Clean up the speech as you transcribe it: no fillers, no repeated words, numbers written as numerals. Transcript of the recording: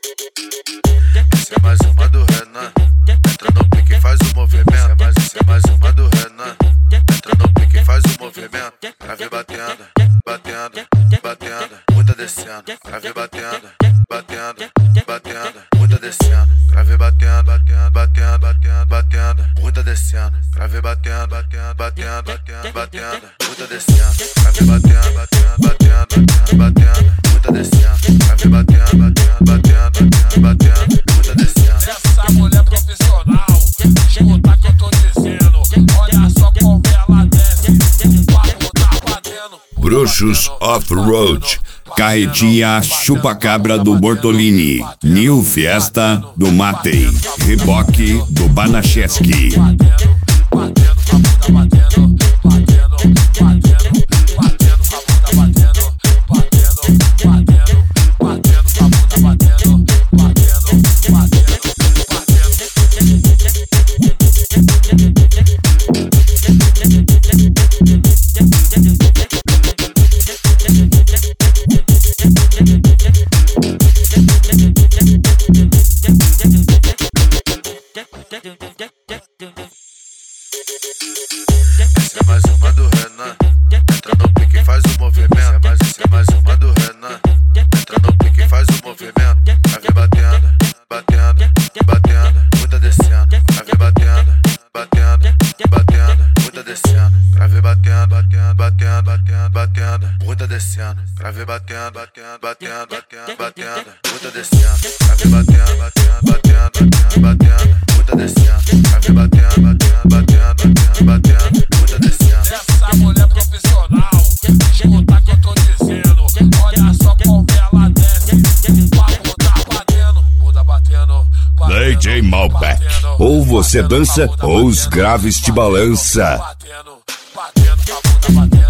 Essa é mais uma do Renan. Entra no pique e faz o movimento. Essa é mais uma do Renan. Entra no pique e faz o movimento. Pra ver batendo, batendo, batendo, muita descendo. Pra ver batendo, batendo, batendo, muita descendo. Pra ver batendo, batendo, batendo, batendo, batendo, muita descendo. Pra ver batendo, batendo, batendo, batendo, batendo, muita descendo. Pra ver batendo, batendo, batendo, batendo, batendo, muita descendo. Pra ver batendo, batendo, batendo, batendo, batendo, muita descendo. Essa mulher profissional, escuta que eu tô dizendo. Olha só como ela desce, o papo tá batendo. Bruxos Off-Road, Carretinha Chupacabra do Bortolini, New Fiesta do Matei, Reboque do Banacheski. Essa é mais uma do Renan. Entra no pique e faz o movimento. Essa é mais uma do Renan. Entra no pique e faz o movimento. Pra ver batendo, batendo, batendo, muita descendo. Pra ver batendo, batendo, batendo, muita descendo. Pra ver batendo, batendo, batendo, batendo, batendo, muita descendo. Pra ver batendo, batendo, batendo, batendo, batendo, muita descendo. Pra ver batendo, batendo, batendo, batendo, batendo, muita descendo. Pra ver batendo, batendo, batendo, batendo, batendo, muita descendo. Essa mulher profissional, escuta que eu tô dizendo. Olha só como ela desce, o papo tá batendo, muda batendo, batendo, DJ Malbec, ou você dança ou os graves te balança. batendo, batendo, batendo, batendo.